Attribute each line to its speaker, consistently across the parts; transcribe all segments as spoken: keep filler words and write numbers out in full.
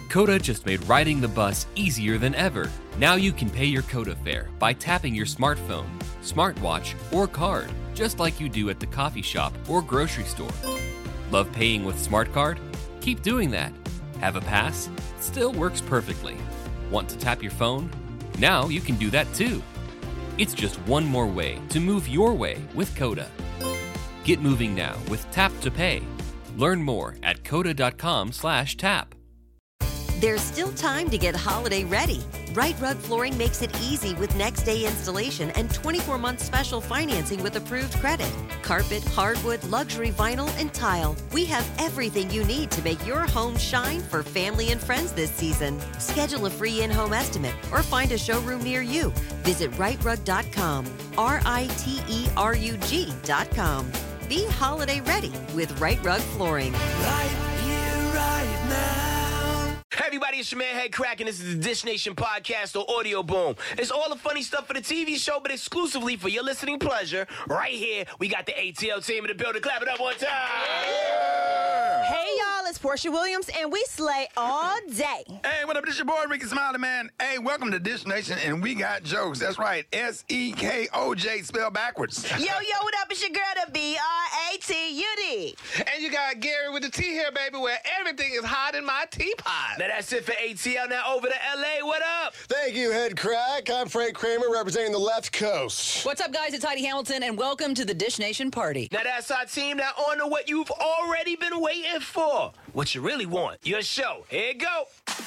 Speaker 1: Coda just made riding the bus easier than ever. Now you can pay your Coda fare by tapping your smartphone, smartwatch, or card, just like you do at the coffee shop or grocery store. Love paying with Smart Card? Keep doing that. Have a pass? Still works perfectly. Want to tap your phone? Now you can do that too. It's just one more way to move your way with Coda. Get moving now with Tap to Pay. Learn more at coda.com slash tap.
Speaker 2: There's still time to get holiday ready. Right Rug Flooring makes it easy with next day installation and twenty-four month special financing with approved credit. Carpet, hardwood, luxury vinyl, and tile. We have everything you need to make your home shine for family and friends this season. Schedule a free in-home estimate or find a showroom near you. Visit right rug dot com, R I T E R U G dot com. Be holiday ready with Right Rug Flooring.
Speaker 3: Right here, right now. Hey everybody, it's your man Head Crack, and this is the Dish Nation podcast or Audio Boom. It's all the funny stuff for the T V show, but exclusively for your listening pleasure. Right here, we got the A T L team in the building. Clap it up one time.
Speaker 4: Yeah. Hey y'all, it's Portia Williams, and we slay all day.
Speaker 5: Hey, what up? This your boy Ricky Smiley, man. Hey, welcome to Dish Nation, and we got jokes. That's right, S E K O J spelled backwards.
Speaker 4: Yo, yo, what up? It's your girl, the B R A T U D.
Speaker 6: And you got Gary with the T here, baby, where everything is hot in my teapot.
Speaker 3: Now that's it for A T L. Now over to L A. What up?
Speaker 7: Thank you, Head Crack. I'm Frank Kramer, representing the left coast.
Speaker 8: What's up, guys? It's Heidi Hamilton, and welcome to the Dish Nation party.
Speaker 3: Now that's our team. Now on to what you've already been waiting for. What you really want. Your show. Here you go.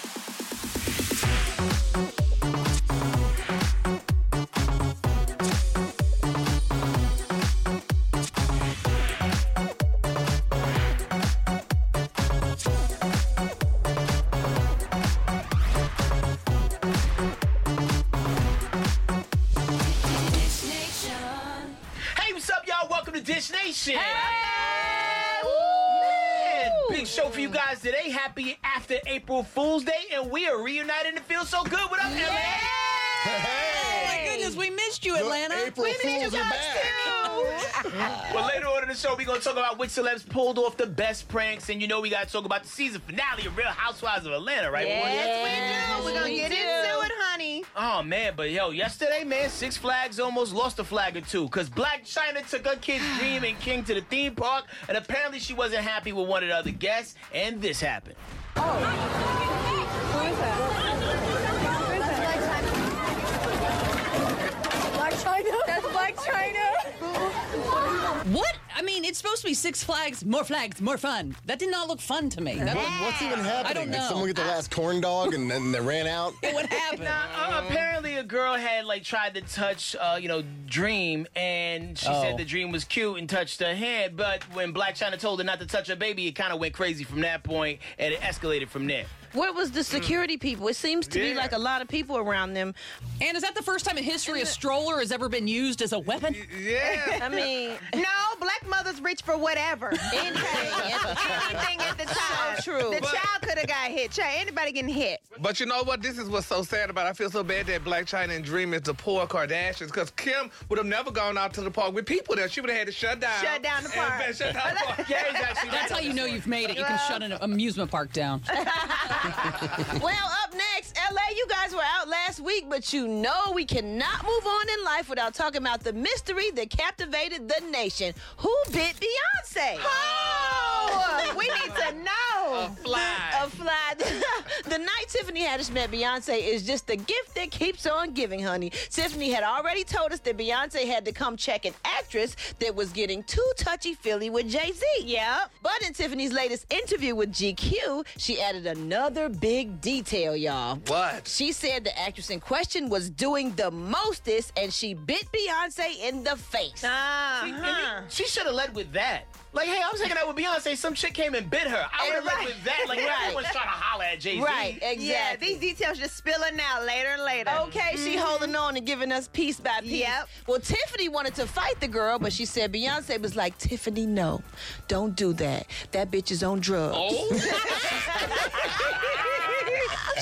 Speaker 3: Dish Nation.
Speaker 4: Hey!
Speaker 3: Man, big show for you guys today. Happy after April Fool's Day, and we are reunited and it feels so good. What up,
Speaker 4: yeah.
Speaker 3: L A?
Speaker 8: Hey. Oh my goodness, we missed you, Atlanta.
Speaker 7: The April
Speaker 3: we
Speaker 7: Fools
Speaker 3: missed you
Speaker 7: are
Speaker 3: guys
Speaker 7: back.
Speaker 3: Well, later on in the show, we're going to talk about which celebs pulled off the best pranks, and you know we got to talk about the season finale of Real Housewives of Atlanta, right?
Speaker 4: Yes, we do. We're going to get into it, honey.
Speaker 3: Oh, man, but yo, yesterday, man, Six Flags almost lost a flag or two because Blac Chyna took her kid's Dream and King to the theme park, and apparently she wasn't happy with one of the other guests, and this happened.
Speaker 4: Oh. Who is that? Who is that? Blac Chyna? That's Blac Chyna?
Speaker 8: What? I mean, it's supposed to be Six Flags, more flags, more fun. That did not look fun to me. That
Speaker 7: What, what's even happening?
Speaker 8: I don't know.
Speaker 7: Did someone get the last corn dog and then they ran out?
Speaker 8: What happened?
Speaker 3: Uh, apparently, a girl had like tried to touch, uh, you know, Dream, and she
Speaker 8: Oh.
Speaker 3: said the Dream was cute and touched her hand. But when Blac Chyna told her not to touch her baby, it kind of went crazy from that point, and it escalated from there.
Speaker 9: Where was the security people? It seems to be
Speaker 3: Yeah.
Speaker 9: like a lot of people around them.
Speaker 8: And is that the first time in history a stroller has ever been used as a weapon?
Speaker 6: Yeah.
Speaker 9: I mean,
Speaker 4: No, black mothers reach for whatever. Anything. Anything at the time.
Speaker 9: So true.
Speaker 4: The
Speaker 6: But-
Speaker 4: child could have got hit. Child, anybody getting hit.
Speaker 6: But you know what? This is what's so sad about it. I feel so bad that Blac Chyna and Dream is the poor Kardashians, because Kim would have never gone out to the park with people there. She would have had to shut down.
Speaker 4: Shut down the
Speaker 6: and-
Speaker 4: park.
Speaker 6: and shut down the park.
Speaker 3: Gary's actually
Speaker 8: That's how you know you've made it. You can shut an amusement park down.
Speaker 9: well, up next, L A, you guys were out last week, but you know we cannot move on in life without talking about the mystery that captivated the nation. Who bit Beyonce?
Speaker 4: Oh, we need to know.
Speaker 6: A fly.
Speaker 9: A fly. The night Tiffany Haddish met Beyonce is just the gift that keeps on giving, honey. Tiffany had already told us that Beyonce had to come check an actress that was getting too touchy-feely with Jay-Z.
Speaker 4: Yep.
Speaker 9: But in Tiffany's latest interview with G Q, she added another big detail, y'all.
Speaker 6: What?
Speaker 9: She said the actress in question was doing the mostest, and she bit Beyonce in the face.
Speaker 4: Uh-huh.
Speaker 3: She should have led with that. Like, hey, I was hanging out with Beyonce. Some chick came and bit her. I would have
Speaker 9: Right.
Speaker 3: led with that. Like,
Speaker 9: Right.
Speaker 3: everyone's trying to holler at Jay-Z.
Speaker 9: Right, exactly.
Speaker 4: Yeah, these details just spilling out later and later.
Speaker 9: Okay, she holding on and giving us piece by piece.
Speaker 4: Yep.
Speaker 9: Well, Tiffany wanted to fight the girl, but she said Beyonce was like, Tiffany, no, don't do that. That bitch is on drugs.
Speaker 6: Oh.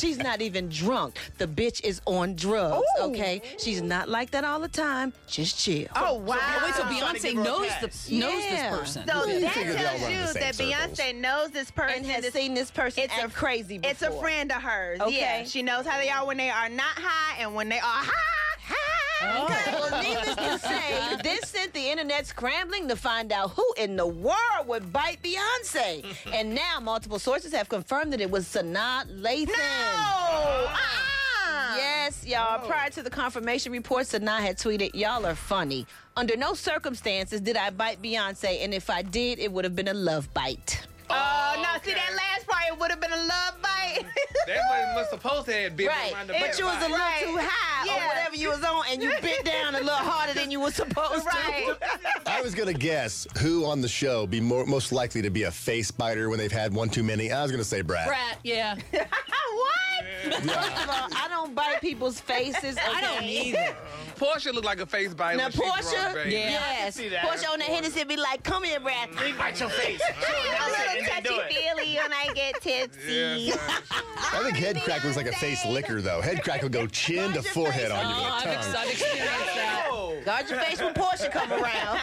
Speaker 9: She's not even drunk. The bitch is on drugs,
Speaker 4: Ooh.
Speaker 9: okay? She's not like that all the time. Just chill.
Speaker 4: Oh, wow.
Speaker 8: Oh, wait, so
Speaker 3: Trying to give
Speaker 8: Beyonce
Speaker 3: her a
Speaker 8: knows
Speaker 3: pass.
Speaker 8: the knows
Speaker 9: Yeah.
Speaker 8: this person.
Speaker 10: So
Speaker 7: You
Speaker 10: that
Speaker 7: figure they all
Speaker 10: tells
Speaker 7: run in
Speaker 10: you
Speaker 7: the same
Speaker 10: that
Speaker 7: circles.
Speaker 10: Beyonce knows this person.
Speaker 9: And has
Speaker 10: This-
Speaker 9: seen this person
Speaker 10: it's
Speaker 9: act
Speaker 10: a
Speaker 9: crazy before.
Speaker 10: It's a friend of hers.
Speaker 9: Okay.
Speaker 10: Yeah, she knows how they are when they are not high and when they are high. high.
Speaker 9: Okay, well, needless to say, this sent the internet scrambling to find out who in the world would bite Beyonce. And now multiple sources have confirmed that it was Sanaa Lathan.
Speaker 10: No! Uh-uh.
Speaker 9: Yes, y'all. Prior to the confirmation report, Sanaa had tweeted, "Y'all are funny. Under no circumstances did I bite Beyonce, and if I did, it would have been a love bite."
Speaker 10: Oh, no, see that last part, it would have been a love bite.
Speaker 6: That's what it was supposed to have been.
Speaker 9: Right,
Speaker 6: around the
Speaker 9: but
Speaker 6: back
Speaker 9: you was a little
Speaker 6: bite.
Speaker 9: too high or
Speaker 10: Yeah.
Speaker 9: whatever you was on, and you bit down a little harder than you were supposed
Speaker 10: Right.
Speaker 9: to.
Speaker 7: I was gonna guess who on the show be more, most likely to be a face biter when they've had one too many. I was gonna say Brad.
Speaker 8: Brat, yeah.
Speaker 10: What?
Speaker 9: First of all, I don't bite people's faces.
Speaker 8: I don't
Speaker 9: okay?
Speaker 8: either.
Speaker 6: Portia looked like a face bite.
Speaker 9: Now,
Speaker 6: when she drunk,
Speaker 9: Portia,
Speaker 6: baby.
Speaker 8: Yeah.
Speaker 9: yes,
Speaker 3: see that.
Speaker 9: Portia on the Hennessy be like, "Come here, Brad."
Speaker 3: They bite your face.
Speaker 10: A little
Speaker 3: And then do it.
Speaker 10: touchy-feely when I get tipsy.
Speaker 6: Yes,
Speaker 7: I think head crack looks like a face licker, though. Head crack will go chin to forehead on you
Speaker 8: Oh,
Speaker 7: with
Speaker 8: I've,
Speaker 7: a
Speaker 8: ex-
Speaker 7: tongue.
Speaker 8: I've experienced that.
Speaker 9: Guard your face when Portia come around.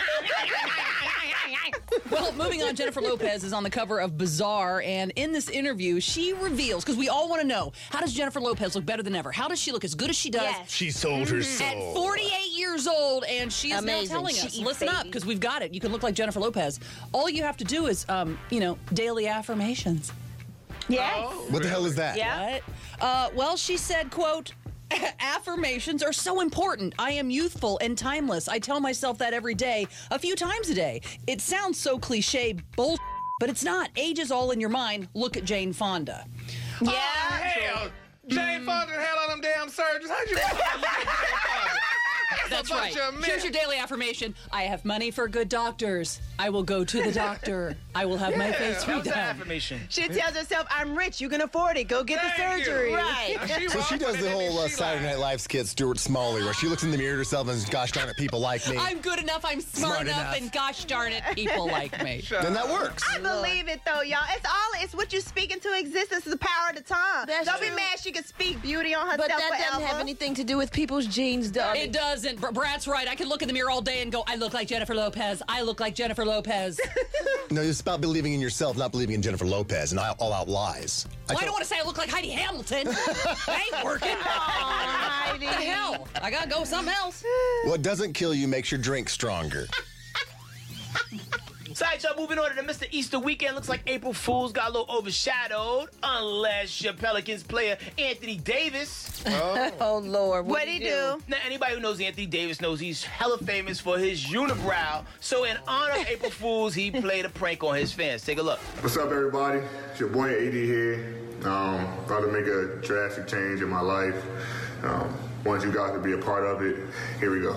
Speaker 8: Well, moving on, Jennifer Lopez is on the cover of Bazaar, and in this interview, she reveals, because we all want to know, how does Jennifer Lopez look better than ever? How does she look as good as she does?
Speaker 10: Yes.
Speaker 7: She sold her
Speaker 8: At
Speaker 7: soul.
Speaker 8: forty-eight years old, and she is
Speaker 9: Amazing.
Speaker 8: now telling
Speaker 9: She
Speaker 8: us,
Speaker 9: eats
Speaker 8: listen up,
Speaker 9: baby.
Speaker 8: because we've got it. You can look like Jennifer Lopez. All you have to do is, um, you know, daily affirmations.
Speaker 10: Yes.
Speaker 7: What the hell is that?
Speaker 10: Yeah.
Speaker 8: What? Uh, well, she said, quote, affirmations are so important. I am youthful and timeless. I tell myself that every day, a few times a day. It sounds so cliche, bull, but it's not. Age is all in your mind. Look at Jane Fonda.
Speaker 10: Yeah.
Speaker 6: Oh, hell. Jane Fonda had all them damn surgeries. How'd you look at Jane Fonda?
Speaker 8: That's
Speaker 6: a
Speaker 8: right.
Speaker 6: bunch of men.
Speaker 8: Here's your daily affirmation. I have money for good doctors. I will go to the doctor. I will have my face
Speaker 3: That was an
Speaker 8: redone.
Speaker 3: affirmation.
Speaker 10: She tells herself, I'm rich, you can afford it, go get the
Speaker 6: Thank you.
Speaker 10: surgery.
Speaker 9: Right.
Speaker 7: So she does the whole uh, Saturday Night Live skit, Stuart Smalley, where she looks in the mirror at herself and says, "Gosh darn it, people like me."
Speaker 8: I'm good enough. I'm smart,
Speaker 7: Smart
Speaker 8: enough,
Speaker 7: enough.
Speaker 8: and gosh darn it, people like me.
Speaker 7: Then that works.
Speaker 10: I believe it though, y'all. It's all it's what you speak into existence is the power of the tongue.
Speaker 9: That's
Speaker 10: Don't be
Speaker 9: true.
Speaker 10: mad she can speak beauty on herself
Speaker 9: But that
Speaker 10: forever.
Speaker 9: doesn't have anything to do with people's genes, darling.
Speaker 8: It doesn't. Br- Brad's right. I can look in the mirror all day and go, I look like Jennifer Lopez. I look like Jennifer Lopez.
Speaker 7: No, it's about believing in yourself, not believing in Jennifer Lopez and all out lies.
Speaker 8: Well, I don't want to say I look like Heidi Hamilton. That ain't working.
Speaker 9: Heidi.
Speaker 8: What the hell? I gotta go with something else.
Speaker 7: What doesn't kill you makes your drink stronger.
Speaker 3: Side y'all, moving on to the Mister Easter weekend. Looks like April Fool's got a little overshadowed, unless your Pelicans player Anthony Davis.
Speaker 9: Oh, Lord.
Speaker 10: What'd he do?
Speaker 3: Now, anybody who knows Anthony Davis knows he's hella famous for his unibrow. So, in honor of April Fool's, he played a prank on his fans. Take a look.
Speaker 11: What's up, everybody? It's your boy A D here. Um, about to make a drastic change in my life. Um, want you guys to be a part of it. Here we go.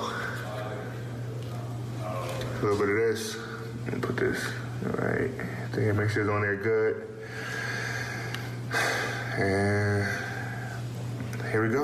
Speaker 11: A little bit of this. And put this. All right. I think it makes sure it's on there good. And here we go.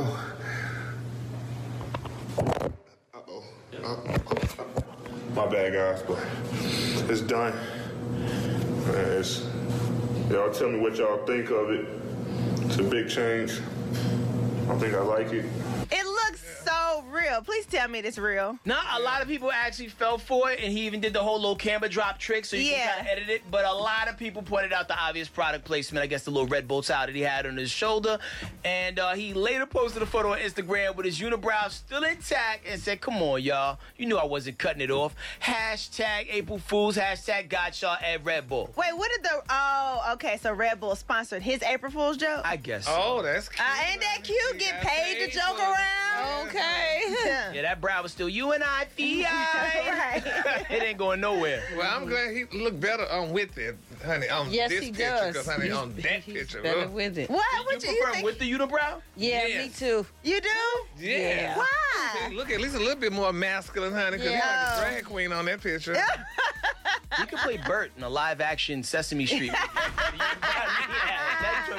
Speaker 11: Uh-oh. Uh-oh. My bad, guys, but it's done. Uh, It's, y'all tell me what y'all think of it. It's a big change. I think I like it.
Speaker 10: It looks so real. Please tell me it's real.
Speaker 3: Now, a lot of people actually fell for it, and he even did the whole little camera drop trick, so you
Speaker 10: Yeah.
Speaker 3: can kind of edit it. But a lot of people pointed out the obvious product placement. I guess the little Red Bull towel that he had on his shoulder, and uh, he later posted a photo on Instagram with his unibrow still intact, and said, "Come on, y'all, you knew I wasn't cutting it off." Hashtag April Fools. Hashtag got y'all at Red Bull.
Speaker 10: Wait, what did the oh okay, so Red Bull sponsored his April Fool's joke?
Speaker 3: I guess. So.
Speaker 6: Oh, that's cute.
Speaker 10: Uh, ain't that cute? Get paid to joke around? Okay.
Speaker 3: Yeah, that brow was still you and I, Fi.
Speaker 10: Right.
Speaker 3: It ain't going nowhere.
Speaker 6: Well, I'm glad he looked better on with it, honey, on
Speaker 9: Yes,
Speaker 6: this
Speaker 9: he
Speaker 6: picture.
Speaker 9: does.
Speaker 6: Because, honey,
Speaker 9: He's-
Speaker 6: on that
Speaker 9: he's
Speaker 6: picture.
Speaker 9: better
Speaker 6: ugh.
Speaker 9: with it.
Speaker 10: What?
Speaker 3: You
Speaker 10: What you,
Speaker 3: prefer
Speaker 10: think?
Speaker 3: with the unibrow?
Speaker 9: Yeah,
Speaker 6: Yes.
Speaker 9: me too.
Speaker 10: You do?
Speaker 6: Yeah.
Speaker 10: Why?
Speaker 6: He look at least a little bit more masculine, honey, because
Speaker 9: Yeah.
Speaker 6: he's like a drag queen on that picture.
Speaker 3: You could play Bert in a live-action Sesame Street. Yeah, that joint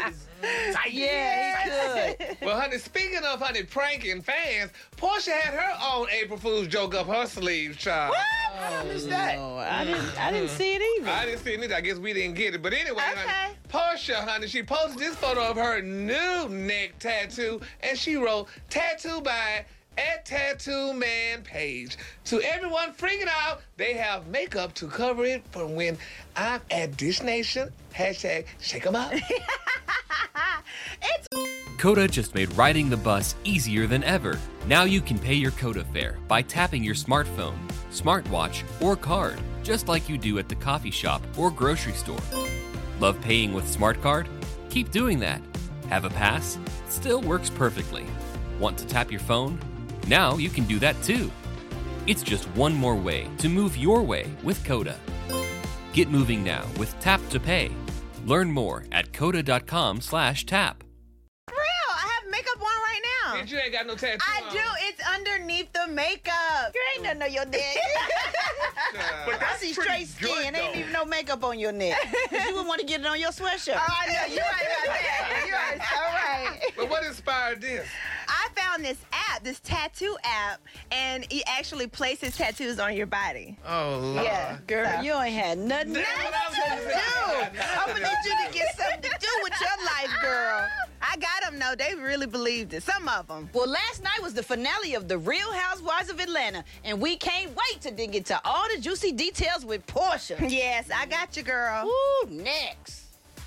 Speaker 3: Tight.
Speaker 9: Yeah, he could.
Speaker 6: Well, honey, speaking of, honey, pranking fans, Portia had her own April Fool's joke up her sleeve, child.
Speaker 9: What?
Speaker 3: I missed that.
Speaker 9: No, I didn't. I didn't see it either.
Speaker 6: I didn't see it either. I guess we didn't get it. But anyway,
Speaker 9: Okay.
Speaker 6: honey, Portia, honey, she posted this photo of her new neck tattoo, and she wrote, tattoo by at Tattoo Man Page. To everyone freaking out, they have makeup to cover it from when I'm at Dish Nation. Hashtag shake 'em up.
Speaker 9: It's
Speaker 1: Coda just made riding the bus easier than ever. Now you can pay your Coda fare by tapping your smartphone, smartwatch, or card, just like you do at the coffee shop or grocery store. Love paying with Smart Card? Keep doing that. Have a pass? Still works perfectly. Want to tap your phone? Now you can do that too. It's just one more way to move your way with Coda. Get moving now with Tap to Pay. Learn more at coda.com slash tap.
Speaker 10: Real, I have makeup on right now.
Speaker 6: Bitch, you ain't got no tattoo
Speaker 10: I
Speaker 6: on.
Speaker 10: do. It's underneath the makeup.
Speaker 9: You ain't nothing on your neck.
Speaker 6: But
Speaker 9: I see straight skin. Ain't even no makeup on your neck. You wouldn't want to get it on your sweatshirt.
Speaker 10: Oh, I know. You're right about that. You are so right.
Speaker 6: But what inspired this?
Speaker 10: I found this app, this tattoo app, and it actually places tattoos on your body.
Speaker 6: Oh, Lord.
Speaker 10: Yeah,
Speaker 9: Girl,
Speaker 10: so.
Speaker 9: you ain't had nothing.
Speaker 6: That's what I was gonna say.
Speaker 10: do. I'm gonna need you to get something to do with your life, girl. I got them, though. They really believed it. Some of them.
Speaker 9: Well, last night was the finale of The Real Housewives of Atlanta, and we can't wait to dig into all the juicy details with Portia.
Speaker 10: Yes, I got you, girl.
Speaker 9: Ooh, next.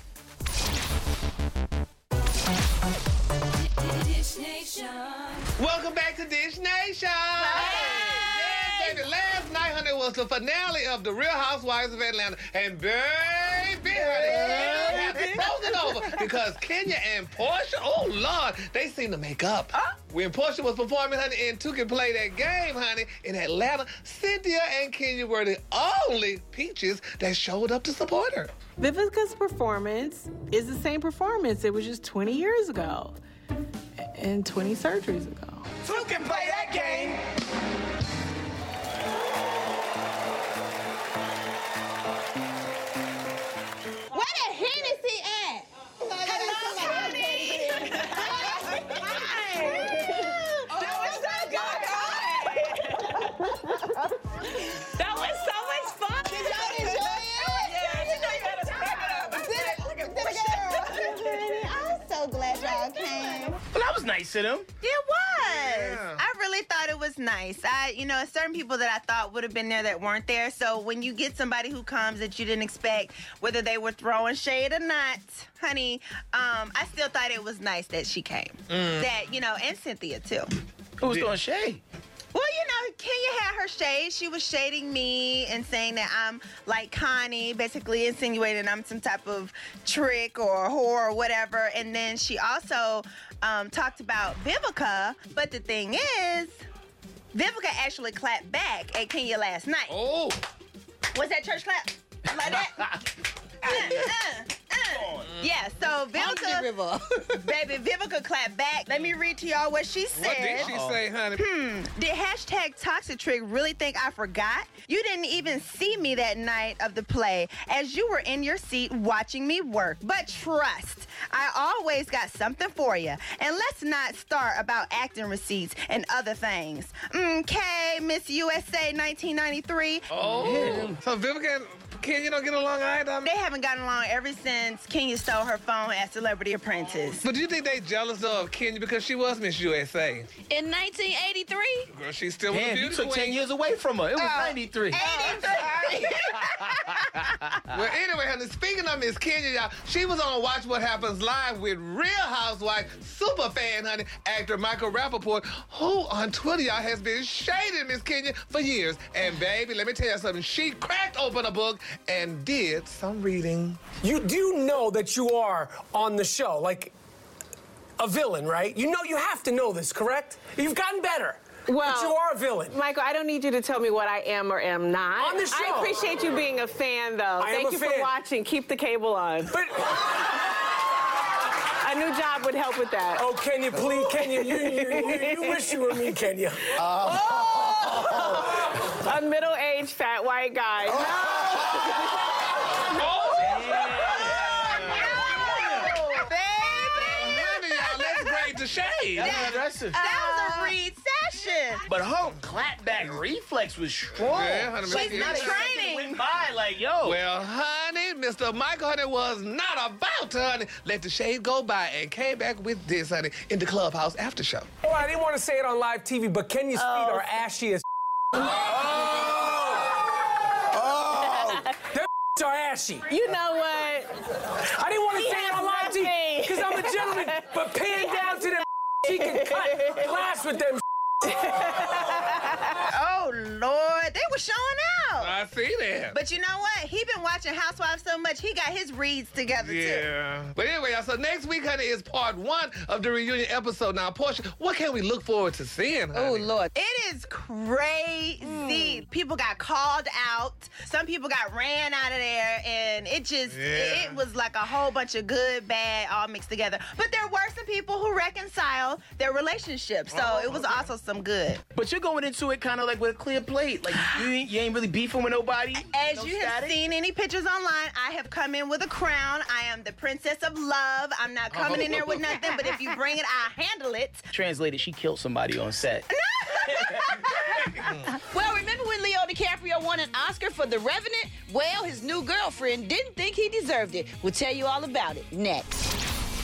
Speaker 6: Welcome back to Dish Nation. Hey! Yes, baby. Last night, honey, was the finale of The Real Housewives of Atlanta. And baby, honey, it frozen over because Kenya and Portia, oh, Lord, they seem to make up.
Speaker 10: Huh?
Speaker 6: When Portia was performing, honey, and Tuka played that game, honey, in Atlanta, Cynthia and Kenya were the only peaches that showed up to support her.
Speaker 12: Vivica's performance is the same performance. It was just twenty years ago and twenty surgeries ago.
Speaker 3: Two can play that game.
Speaker 10: Where the Hennessy at?
Speaker 12: That was so much fun.
Speaker 10: Did y'all enjoy it?
Speaker 12: Yeah, you know you gotta stack it up.
Speaker 10: Did it? Did it? I'm so glad y'all came.
Speaker 3: Well, that was nice of them.
Speaker 10: It was.
Speaker 6: Yeah.
Speaker 10: I really thought it was nice. I, you know, certain people that I thought would have been there that weren't there. So when you get somebody who comes that you didn't expect, whether they were throwing shade or not, honey, um, I still thought it was nice that she came. That, you know, and Cynthia too.
Speaker 3: Who was throwing shade?
Speaker 10: Well, you know, Kenya had her shade. She was shading me and saying that I'm like Connie, basically insinuating I'm some type of trick or whore or whatever. And then she also um, talked about Vivica. But the thing is, Vivica actually clapped back at Kenya last night.
Speaker 6: Oh.
Speaker 10: Was that church clap? Like that? uh, uh, uh. Yeah, so Vivica, baby, Vivica clapped back. Let me read to y'all what she said.
Speaker 6: What did she say, honey?
Speaker 10: Hmm, did hashtag Toxic Trick really think I forgot? You didn't even see me that night of the play as you were in your seat watching me work. But trust, I always got something for you. And let's not start about acting receipts and other things. Okay, Miss U S A nineteen ninety-three.
Speaker 6: Oh. So Vivica and Kenya don't get along either?
Speaker 10: They haven't gotten along ever since Kenya stole her phone at Celebrity Apprentice.
Speaker 6: But do you think they jealous of Kenya because she was Miss U S A?
Speaker 9: In nineteen eighty-three?
Speaker 6: Girl, she's still with
Speaker 3: Damn,
Speaker 6: the
Speaker 3: you
Speaker 6: beauty
Speaker 3: took
Speaker 6: queen.
Speaker 3: ten years away from her. It was
Speaker 10: Oh,
Speaker 3: ninety-three.
Speaker 10: eighty-three.
Speaker 6: Well, anyway, honey, speaking of Miss Kenya, y'all, she was on Watch What Happens Live with Real Housewife super fan, honey, actor Michael Rappaport, who on Twitter, y'all, has been shading Miss Kenya for years. And baby, let me tell you something. She cracked open a book and did some reading.
Speaker 13: You do know that you are on the show, like a villain, right? You know you have to know this, correct? You've gotten better.
Speaker 12: Well,
Speaker 13: but you are a villain.
Speaker 12: Michael, I don't need you to tell me what I am or am not.
Speaker 13: On the show.
Speaker 12: I appreciate you being a fan, though.
Speaker 13: I am
Speaker 12: Thank
Speaker 13: a
Speaker 12: you
Speaker 13: fan.
Speaker 12: for watching. Keep the cable on.
Speaker 13: But
Speaker 12: a new job would help with that.
Speaker 13: oh, Kenya, please, Kenya, you, you, you, you wish you were me, Kenya. Uh,
Speaker 12: Oh! A middle-aged fat white guy.
Speaker 10: Baby,
Speaker 6: the shade.
Speaker 3: That's aggressive.
Speaker 10: That was a read session.
Speaker 3: But her clapback reflex was strong.
Speaker 6: Yeah, honey,
Speaker 3: She's
Speaker 6: man.
Speaker 3: not training. Went by like, yo.
Speaker 6: Well, honey, Mister Michael Honey was not about to, honey, let the shade go by and came back with this, honey, in the Clubhouse after show.
Speaker 13: Oh, I didn't want to say it on live T V, but Kenya's feet
Speaker 10: Oh.
Speaker 13: are ashy as. Oh! Them are ashy.
Speaker 12: You know what?
Speaker 13: I didn't want to
Speaker 12: He
Speaker 13: say it
Speaker 12: has
Speaker 13: on live T V
Speaker 12: nothing.
Speaker 13: because I'm a gentleman, but paying down to them, she can cut glass with them.
Speaker 10: Oh, Lord. They were showing out.
Speaker 6: I see that.
Speaker 10: But you know what? He been watching Housewives so much, he got his reads together, too.
Speaker 6: Yeah. But anyway, y'all, so next week, honey, is part one of the reunion episode. Now, Portia, what can we look forward to seeing, honey?
Speaker 10: Oh, Lord. It is crazy. People got called out. Some people got ran out of there, and it just,
Speaker 6: Yeah.
Speaker 10: it was like a whole bunch of good, bad, all mixed together. But there were some people who reconciled their relationships, so
Speaker 3: Oh,
Speaker 10: it was
Speaker 3: okay.
Speaker 10: also some good.
Speaker 3: But you're going into it kind of like with a clear plate. Like, you ain't, you ain't really beefing with nobody.
Speaker 10: As
Speaker 3: No
Speaker 10: you have
Speaker 3: static?
Speaker 10: seen any pictures online, I have come in with a crown. I am the princess of love. I'm not coming in there with nothing, but if you bring it, I'll handle it.
Speaker 3: Translated, she killed somebody on set.
Speaker 9: Well, remember when Leo DiCaprio won an Oscar for The Revenant? Well, his new girlfriend didn't think he deserved it. We'll tell you all about it next.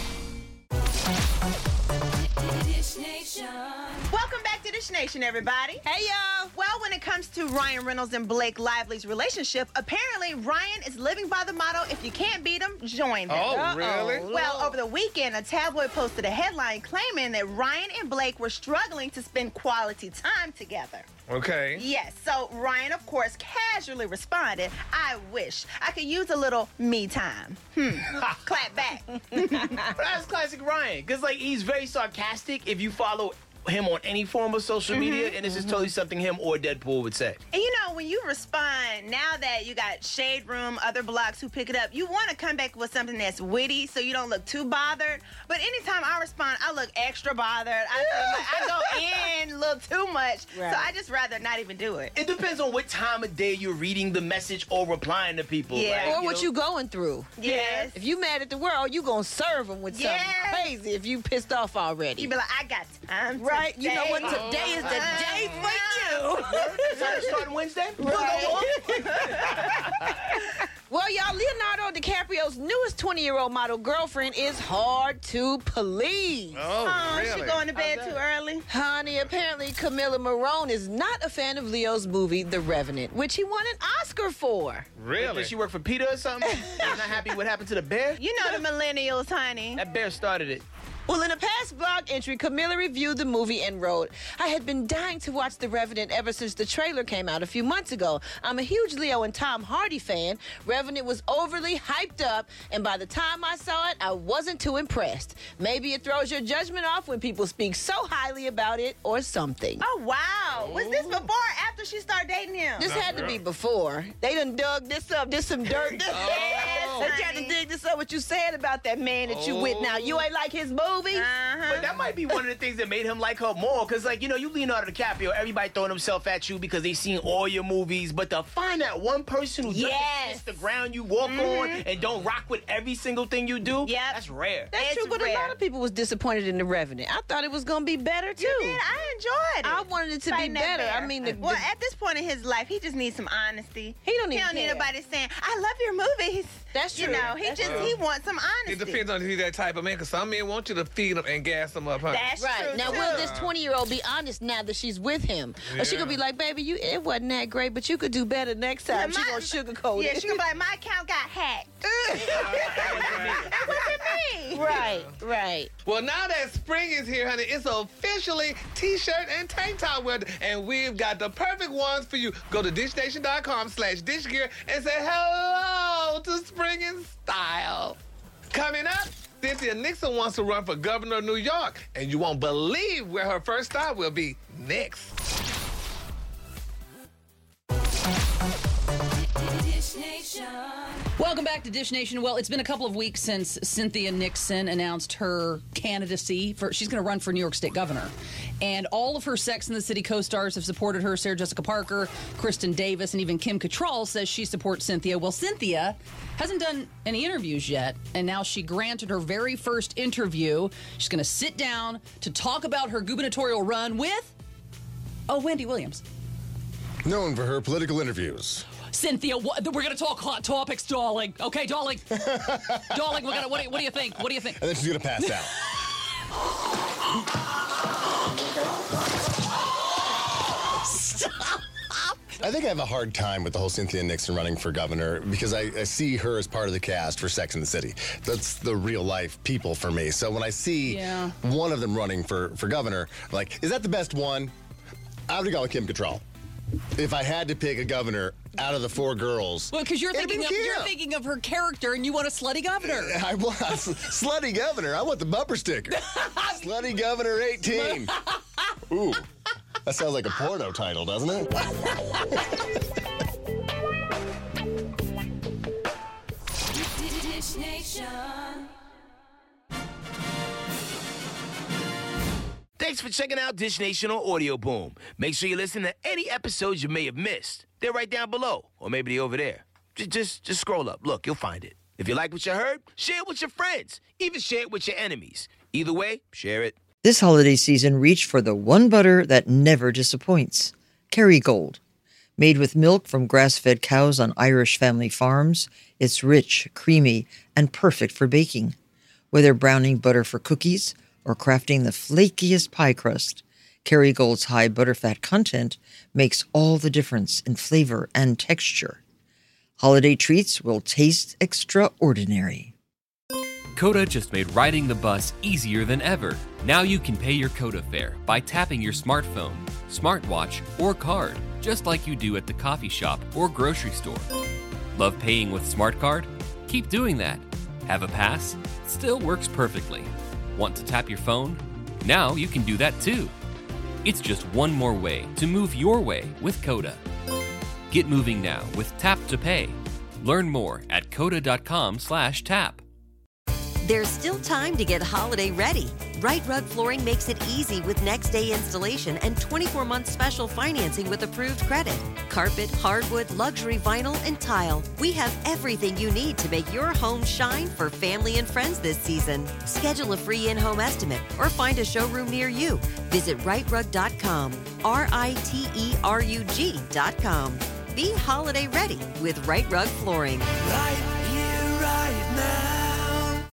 Speaker 10: Welcome back to Dish Nation, everybody.
Speaker 9: Hey, y'all.
Speaker 10: Well, when it comes to Ryan Reynolds and Blake Lively's relationship, apparently Ryan is living by the motto, if you can't beat them, join them.
Speaker 6: Oh, Uh-oh. really?
Speaker 10: Well, over the weekend, a tabloid posted a headline claiming that Ryan and Blake were struggling to spend quality time together.
Speaker 6: Okay.
Speaker 10: Yes, so Ryan, of course, casually responded, I wish I could use a little me time. Hmm. Clap back.
Speaker 3: But that's classic Ryan, because like he's very sarcastic if you follow him on any form of social media, and it's just totally something him or Deadpool would say.
Speaker 10: And you know, when you respond, now that you got Shade Room, other blogs who pick it up, you want to come back with something that's witty so you don't look too bothered. But anytime I respond, I look extra bothered. I, feel like I go in a little too much.
Speaker 3: Right.
Speaker 10: So I just rather not even do it.
Speaker 3: It depends on what time of day you're reading the message or replying to people.
Speaker 9: Yeah.
Speaker 3: like,
Speaker 9: Or what
Speaker 3: know?
Speaker 9: you going through.
Speaker 10: Yes.
Speaker 9: If you mad at the world, you gonna serve them with something
Speaker 10: Yes.
Speaker 9: crazy if you pissed off already.
Speaker 10: You be like, I got time.
Speaker 9: Right? You know what?
Speaker 10: today.
Speaker 9: Today is the day for you.
Speaker 3: Is that starting Wednesday?
Speaker 9: Well, y'all, Leonardo DiCaprio's newest twenty-year-old model girlfriend is hard to please.
Speaker 10: Oh, she going to bed too early?
Speaker 9: Honey, apparently Camilla Morone is not a fan of Leo's movie, The Revenant, which he won an Oscar for.
Speaker 3: Really? Did she work for PETA or something? She's not happy what happened to the bear?
Speaker 10: You know the millennials, honey.
Speaker 3: That bear started it.
Speaker 9: Well, in a past blog entry, Camilla reviewed the movie and wrote, I had been dying to watch The Revenant ever since the trailer came out a few months ago. I'm a huge Leo and Tom Hardy fan. Revenant was overly hyped up, and by the time I saw it, I wasn't too impressed. Maybe it throws your judgment off when people speak so highly about it or something.
Speaker 10: Oh, wow. Was this before or after she started dating him?
Speaker 9: This had to be before. They done dug this up. This some dirt.
Speaker 10: Yes,
Speaker 9: They tried to dig this up. What you said about that man that you with now. You ain't like his movie?
Speaker 10: Uh-huh.
Speaker 3: But that might be one of the things that made him like her more. Because, like, you know, you Leonardo DiCaprio, everybody throwing himself at you because they seen all your movies. But to find that one person who
Speaker 10: Yes.
Speaker 3: doesn't kiss the ground you walk on and don't rock with every single thing you do,
Speaker 10: Yep.
Speaker 3: that's rare.
Speaker 9: That's
Speaker 10: It's
Speaker 9: true, but a
Speaker 10: rare.
Speaker 9: lot of people was disappointed in The Revenant. I thought it was going to be better, too.
Speaker 10: You did. I enjoyed it.
Speaker 9: I wanted it to
Speaker 10: Fighting
Speaker 9: be
Speaker 10: that
Speaker 9: better.
Speaker 10: bear.
Speaker 9: I mean, the,
Speaker 10: well,
Speaker 9: the-
Speaker 10: at this point in his life, he just needs some honesty.
Speaker 9: He don't
Speaker 10: He
Speaker 9: even
Speaker 10: don't need
Speaker 9: care.
Speaker 10: nobody saying, "I love your movies."
Speaker 9: That's
Speaker 10: You
Speaker 9: true.
Speaker 10: know, he
Speaker 9: That's
Speaker 10: just
Speaker 9: true.
Speaker 10: he wants some
Speaker 6: It
Speaker 10: honesty.
Speaker 6: depends on who that type of man, because some men want you to feed them and gas them up, honey.
Speaker 10: That's
Speaker 9: Right.
Speaker 10: true.
Speaker 9: Now,
Speaker 10: too.
Speaker 9: will this twenty-year-old be honest now that she's with him? Or she
Speaker 6: Yeah.
Speaker 9: gonna be like, baby, you it wasn't that great, but you could do better next time.
Speaker 10: Yeah,
Speaker 9: she
Speaker 10: my-
Speaker 9: gonna sugarcoat
Speaker 10: Yeah,
Speaker 9: it.
Speaker 10: she gonna be like, "My account got hacked." That wasn't me.
Speaker 9: Right, right.
Speaker 6: Well, now that spring is here, honey, it's officially t-shirt and tank top weather, and we've got the perfect ones for you. Go to dishnation.com slash dishgear and say hello to spring in style. Coming up, Cynthia Nixon wants to run for governor of New York, and you won't believe where her first stop will be next.
Speaker 8: Welcome back to Dish Nation. Well, it's been a couple of weeks since Cynthia Nixon announced her candidacy for. She's going to run for New York State governor, and all of her Sex and the City co-stars have supported her. Sarah Jessica Parker, Kristen Davis, and even Kim Cattrall says she supports Cynthia. Well, Cynthia hasn't done any interviews yet, and now she granted her very first interview. She's going to sit down to talk about her gubernatorial run with, oh, Wendy Williams.
Speaker 7: Known for her political interviews.
Speaker 8: Cynthia, what, we're going to talk hot topics, darling. Okay, darling. darling, we're gonna, what, do, what do you think? What do you think?
Speaker 7: And then she's going to pass out.
Speaker 8: Stop.
Speaker 7: I think I have a hard time with the whole Cynthia Nixon running for governor because I, I see her as part of the cast for Sex and the City. That's the real life people for me. So when I see
Speaker 8: yeah.
Speaker 7: one of them running for, for governor, I'm like, is that the best one? I would have gone with Kim Cattrall. If I had to pick a governor out of the four girls,
Speaker 8: well, because you're
Speaker 7: it'd
Speaker 8: thinking
Speaker 7: be
Speaker 8: of
Speaker 7: Kim.
Speaker 8: you're thinking of her character, and you want a slutty governor.
Speaker 7: I want slutty governor. I want the bumper sticker. Slutty governor eighteen. Ooh, that sounds like a porno title, doesn't it?
Speaker 14: Dish Nation.
Speaker 3: Thanks for checking out Dish Nation on Audio Boom. Make sure you listen to any episodes you may have missed. They're right down below, or maybe they're over there. Just, just, just scroll up. Look, you'll find it. If you like what you heard, share it with your friends. Even share it with your enemies. Either way, share it.
Speaker 15: This holiday season, reach for the one butter that never disappoints. Kerrygold. Made with milk from grass-fed cows on Irish family farms, it's rich, creamy, and perfect for baking. Whether browning butter for cookies or crafting the flakiest pie crust, Kerrygold's high butterfat content makes all the difference in flavor and texture. Holiday treats will taste extraordinary.
Speaker 1: Coda just made riding the bus easier than ever. Now you can pay your Coda fare by tapping your smartphone, smartwatch, or card, just like you do at the coffee shop or grocery store. Love paying with Smart Card? Keep doing that. Have a pass? Still works perfectly. Want to tap your phone? Now you can do that too. It's just one more way to move your way with Coda. Get moving now with Tap to Pay. Learn more at coda.com slash tap.
Speaker 2: There's still time to get holiday ready. Right Rug Flooring makes it easy with next day installation and twenty-four month special financing with approved credit. Carpet, hardwood, luxury vinyl, and tile. We have everything you need to make your home shine for family and friends this season. Schedule a free in-home estimate or find a showroom near you. Visit right rug dot com, R I T E R U G dot com. Be holiday ready with Right Rug Flooring.
Speaker 14: Right